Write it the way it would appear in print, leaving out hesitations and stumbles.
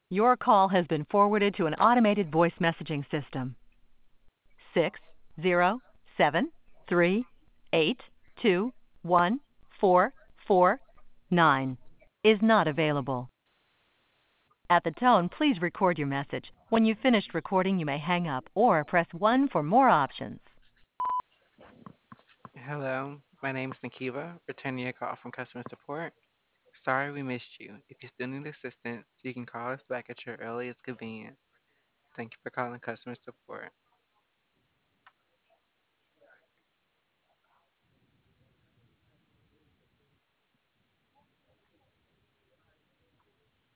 Your call has been forwarded to an automated voice messaging system. 60738214449 is not available. At the tone, please record your message. When you've finished recording, you may hang up or press 1 for more options. Hello, my name is Nikiva, returning your call from customer support. Sorry we missed you. If you still need assistance, you can call us back at your earliest convenience. Thank you for calling customer support.